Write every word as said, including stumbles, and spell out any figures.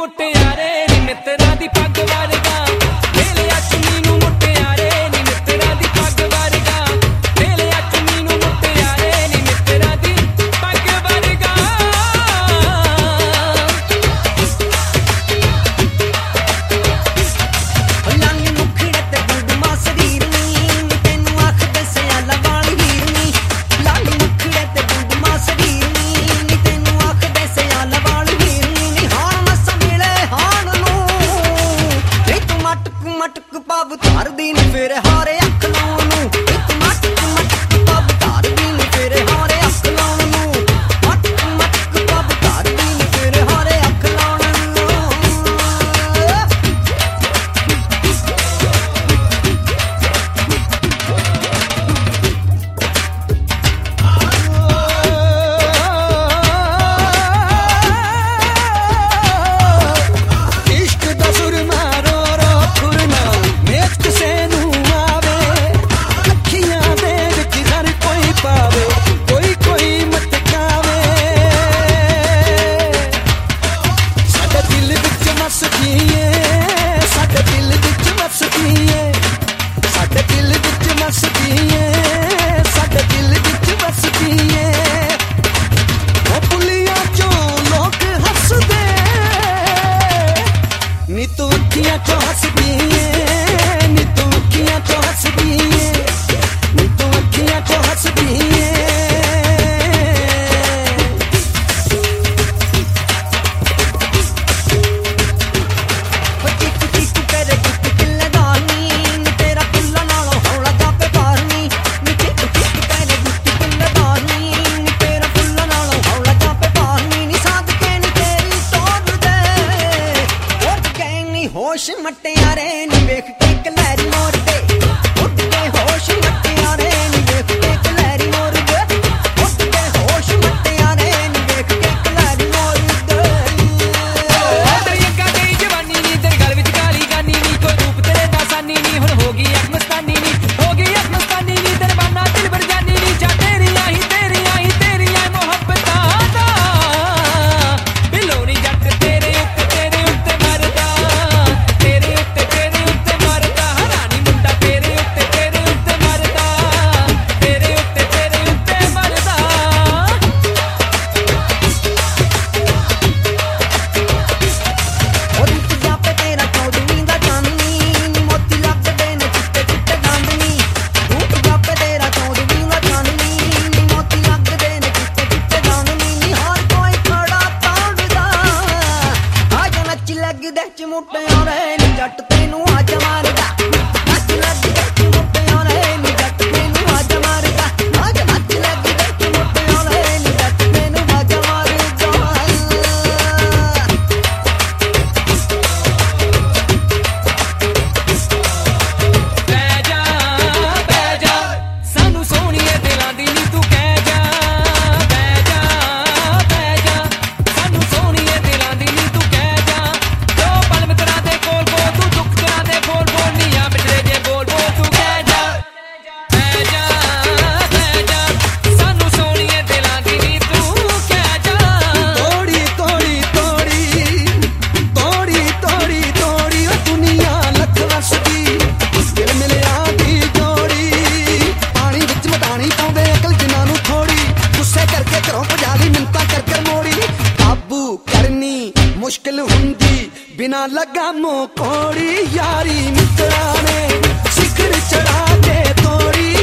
ਮੁਟਿਆਰੇ ਨੀ ਮਿੱਤਰਾਂ ਦੀ ਪੱਗ ਵਰਗਾ ਵੇਲਿਆ ਚੁੰਨੀ ਨੂੰ ਮੁਟਿਆਰੇ ਨੀ ਮਿੱਤਰਾਂ ਦੀ ਪੱਗ ਵਰਗਾ ਵੇਲਿਆ ਚੁੰਨੀ ਨੂੰ ਮੁਟਿਆਰੇ ਨੀ ਮਿੱਤਰਾਂ ਦੀ ਪੱਗ ਵਰਗਾ ਲਾਂਗੇ ਮੁਖੜੇ ਤੇ ਗੁੱਡਮਾ ਸਰੀਰ ਨੀ ਤੈਨੂੰ ਆਖਦੇ ਸਿਆਲਾ ਵਾਲੀ ਹੀਰ ਨੀ ਲਾਂਗੇ ਮੁਖੜੇ ਤੇ ਗੁੱਡਮਾ ਸਰੀਰ ਨੀ ਤੈਨੂੰ ਆਖਦੇ ਸਿਆਲਾ ਵਾਲੀ ਹੀਰ ਨੀ ਹਾਣ ਮਸ ਮਿਲੇ ਹਾਣ ਨੂੰ ਨੀ ਤੂੰ ਮਟਕ ਮਟਕ ਪੱਬ ਧਰਦੀ ਨੀ ਫਿਰ ਹਾਰੇ ਅੱਖ ਲਾਉਣ ਨੂੰ ਨੀ ਤੂੰ ਮਟਕ ਮਟਕ ਪੱਬ ਧਰਦੀ ਨੀ ਫਿਰ ਹਾਰੇ ਅੱਖ ਲਾਉਣ ਨੂੰ ਮਟਕ ਮਟਕ ਪੱਬ ਧਰਦੀ ਨੀ ਫਿਰ ਹਾਰੇ ਅੱਖ ਲਾਉਣ ਨੂੰ इश्क दा सुरमा रो रो खुरना मेच किसे नू आवे अखियां दे विच हर कोई पावे कोई कोई मटकावे साडे दिल विच मस्ती ऐ साडे दिल विच मस्ती ऐ साडे दिल विच मस्ती ऐ साडे दिल विच मस्ती ऐ ओ पुलिया चों लोग हसदे नी तू अखियां चों हसदी ऐ नी तू अखियां चों हसदी ऐ नी तू अखियां चों हसदी ऐ टिक टिक करे टिक किल्ले दानी नी तेरा कुल्ला नालों हौला जापे पारनी नी टिक टिक करे टिक किल्ले दानी नी तेरा कुल्ला नालों हौला जापे पारनी नी साध के नी तेरी तोड़ दे उठ गए नी होश मटियारे नी वेख के कलैरी मोर दे उठ गए होश मटियारे नी वेख के कलैरी मोर दे उठ गए होश मटियारे नी वेख के कलैरी मोर दे ਦਰਿਆ ਗਈ ਜਵਾਨੀ ਨੀ ਤੇਰੇ ਗਲ ਵਿੱਚ ਕਾਲੀ ਗਾਨੀ ਨੀ ਕੋਈ ਰੂਪ ਤੇਰੇ ਦਾ ਸਾਨੀ ਨੀ ਹੁਣ ਹੋ ਗਈ ਅੱਖ ਮਸਤਾਨੀ ਨੀ ਹੋ ਗਈ ਅੱਖ ਮਸਤਾਨੀ ਨੀ ਤੇਰੇ ਬਾਨਾ ਦਿਲ ਭਰ ਜਾਨੀ ਨੀ ਜਾ ਤੇਰੀਆਂ ਹੀ ਤੇਰੀਆਂ ਹੀ ਤੇਰੀਆਂ ਮੁਹੱਬਤਾਂ ਦਾ ਬਿੱਲੋ ਨੀ ਜੱਟ ਤੇਰੇ ਉੱਤੇ ਤੇਰੇ ਉੱਤੇ ਮਰਦਾ ਤੇਰੇ ਉੱਤੇ ਤੇਰੇ ਉੱਤੇ ਮਰਦਾ ਹਰਾਨੀ ਮੁੰਡਾ ਤੇਰੇ ਉੱਤੇ ਤੇਰੇ ਉੱਤੇ ਮਰਦਾ ਤੇਰੇ ਉੱਤੇ ਤੇਰੇ ਉੱਤੇ ਮਰਦਾ और रूप जापे तेरा चौदहवीं दा चांदनी नी मोती लगदे ने चिट्टे चिट्टे चांदनी रूप जापे तेरा चौदहवीं दा चांदनी नी मोती लगदे ने चिट्टे चिट्टे चांदनी नी हर कोई खड़ा ताड़दा आज नच लगदे चमुटियारे नी जट तैनू आज मारदा नच लगदे चमुटियारे नी जट तैनू आज मारदा आज नच लगदे चमुटियारे नी जट तैनू आज मारदा ਬਹਿ ਜਾ ਬਹਿ ਜਾ ਸਾਨੂੰ ਸੋਹਣੀਏ ਦਿਲਾਂ ਦੀ ਨੀ ਤੂੰ ਕਹਿ ਜਾ ਬਹਿ ਜਾ ਬਹਿ ਜਾ ਸਾਨੂੰ ਸੋਹਣੀਏ ਦਿਲਾਂ ਦੀ ਨੀ ਤੂੰ ਕਹਿ ਜਾ ਜੋ ਪਲ ਮਿੱਤਰਾਂ ਦੇ ਕੋਲ ਕੋਲ ਤੂੰ ਦੁੱਖ ਤੇਰਾ ਦੇ ਬੋਲ ਬੋਲ ਨੀ ਆ ਮਿੱਤਰੇ ਜੇ ਬੋਲ ਬੋਲ ਤੂੰ ਕਹਿ ਜਾ ਬਹਿ ਜਾ ਬਹਿ ਜਾ ਸਾਨੂੰ ਸੋਹਣੀਏ ਦਿਲਾਂ ਦੀ ਨੀ ਤੂੰ ਕਹਿ ਜਾ तोड़ी तोड़ी तोड़ी तोड़ी तोड़ी तोड़ी ओ दुनिया लख वसदी दिल मिलिया दी जोड़ी पानी विच मटानी पाउंदे अकल जिन्हां नूं थोड़ी गुस्से करके घरों भजा दी मिन्नतां कर कर मोड़ी काबू करनी मुश्किल हुंदी बिना लगामों कोड़ी यारी मित्तरां ने सिखर चढ़ा के तोड़ी